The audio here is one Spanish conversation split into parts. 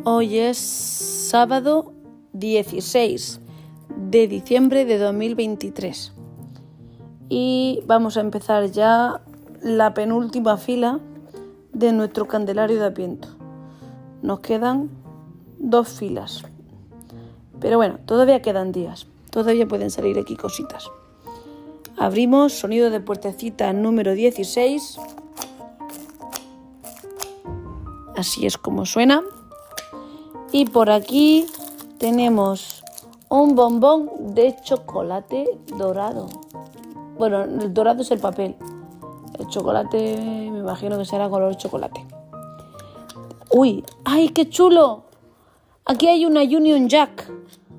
Hoy es sábado 16 de diciembre de 2023 y vamos a empezar ya la penúltima fila de nuestro candelario de Adviento. Nos quedan 2 filas, pero bueno, todavía quedan días, todavía pueden salir aquí cositas. Abrimos sonido de puertecita número 16. Así es como suena. Y por aquí tenemos un bombón de chocolate dorado. Bueno, el dorado es el papel. El chocolate me imagino que será color chocolate. ¡Uy! ¡Ay, qué chulo! Aquí hay una Union Jack.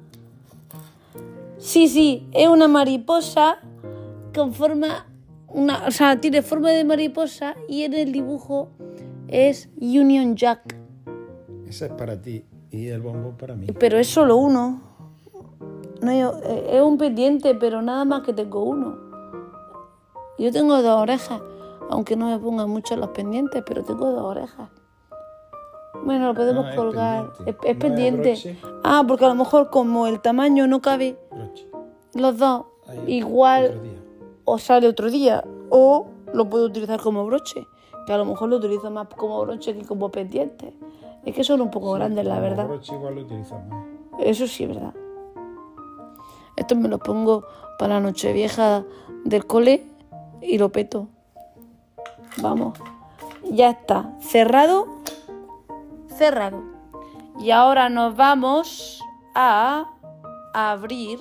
Sí, es una mariposa con forma... tiene forma de mariposa y en el dibujo es Union Jack. Esa es para ti y el bombón para mí. Pero es solo uno. No, es un pendiente, pero nada más que tengo uno. Yo tengo 2 orejas, aunque no me pongan mucho los pendientes, pero tengo 2 orejas. Bueno, lo podemos colgar. Es pendiente. Porque a lo mejor como el tamaño no cabe, Broche. Los dos, Ahí, igual o sale otro día, o lo puedo utilizar como broche, que a lo mejor lo utilizo más como broche que como pendiente. Es que son un poco grandes, la verdad. Como broche igual lo utilizamos. Eso sí es verdad. Esto me lo pongo para la Nochevieja del cole y lo peto. Vamos, ya está, cerrado. Y ahora nos vamos a abrir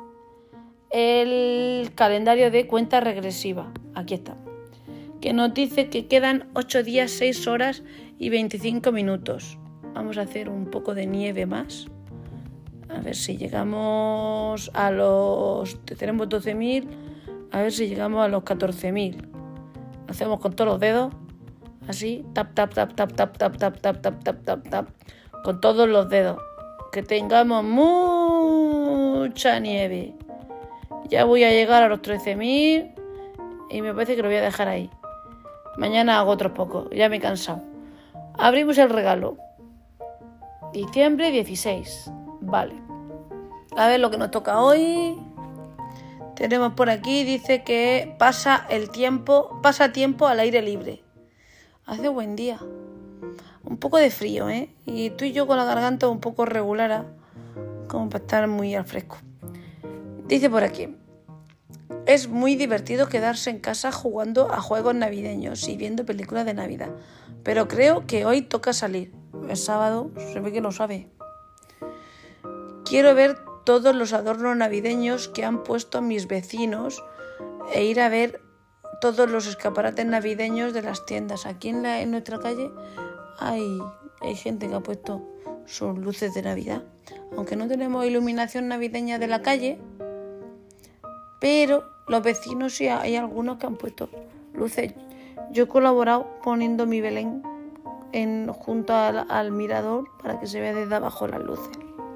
el calendario de cuenta regresiva. Aquí está. Que nos dice que quedan 8 días, 6 horas y 25 minutos. Vamos a hacer un poco de nieve más. A ver si llegamos a los... Tenemos 12.000. A ver si llegamos a los 14.000. Hacemos con todos los dedos. Así. Tap, tap, tap, tap, tap, tap, tap, tap, tap, tap, tap, tap. Con todos los dedos. Que tengamos mucha nieve. Ya voy a llegar a los 13.000 y me parece que lo voy a dejar ahí. Mañana hago otros pocos, ya me he cansado. Abrimos el regalo. Diciembre 16. Vale. A ver lo que nos toca hoy. Tenemos por aquí, dice que pasa tiempo al aire libre. Hace buen día. Un poco de frío, Y tú y yo con la garganta un poco regular, como para estar muy al fresco. Dice por aquí, es muy divertido quedarse en casa jugando a juegos navideños y viendo películas de Navidad, pero creo que hoy toca salir. Es sábado, se ve que lo sabe. Quiero ver todos los adornos navideños que han puesto mis vecinos e ir a ver todos los escaparates navideños de las tiendas. Aquí en nuestra calle hay gente que ha puesto sus luces de Navidad. Aunque no tenemos iluminación navideña de la calle, pero los vecinos sí, hay algunos que han puesto luces. Yo he colaborado poniendo mi Belén junto al mirador para que se vea desde abajo las luces.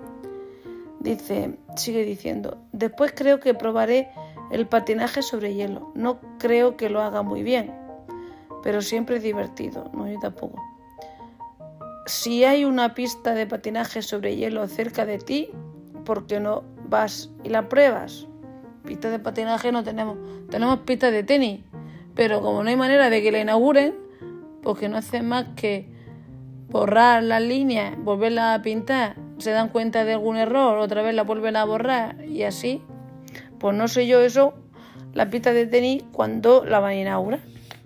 Sigue diciendo, después creo que probaré el patinaje sobre hielo. No creo que lo haga muy bien, pero siempre es divertido. No, yo tampoco. Si hay una pista de patinaje sobre hielo cerca de ti, ¿por qué no vas y la pruebas? Pistas de patinaje no tenemos. Tenemos pistas de tenis, pero como no hay manera de que la inauguren, porque no hacen más que borrar las líneas, volverlas a pintar, se dan cuenta de algún error, otra vez la vuelven a borrar y así. Pues no sé yo eso, la pista de tenis, cuando la van a inaugurar.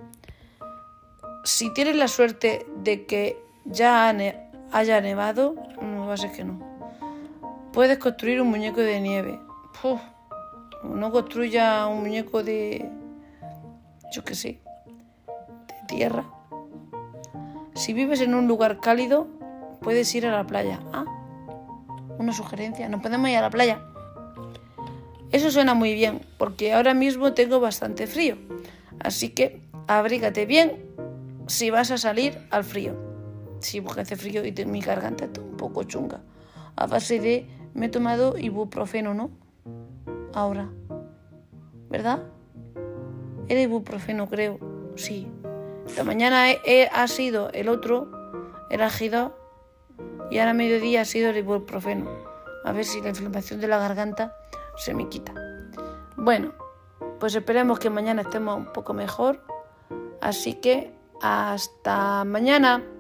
Si tienes la suerte de que ya haya nevado, no va a ser que no. Puedes construir un muñeco de nieve. No construya un muñeco de, yo qué sé, de tierra. Si vives en un lugar cálido, puedes ir a la playa. Una sugerencia, nos podemos ir a la playa. Eso suena muy bien, porque ahora mismo tengo bastante frío. Así que abrígate bien si vas a salir al frío. Sí, porque hace frío y mi garganta está un poco chunga. A base de, me he tomado ibuprofeno, ¿no? Ahora, ¿verdad? Era ibuprofeno, creo. Sí. Esta mañana ha sido el otro, el Agidol, y ahora a mediodía ha sido el ibuprofeno. A ver si la inflamación de la garganta se me quita. Bueno, pues esperemos que mañana estemos un poco mejor. Así que hasta mañana.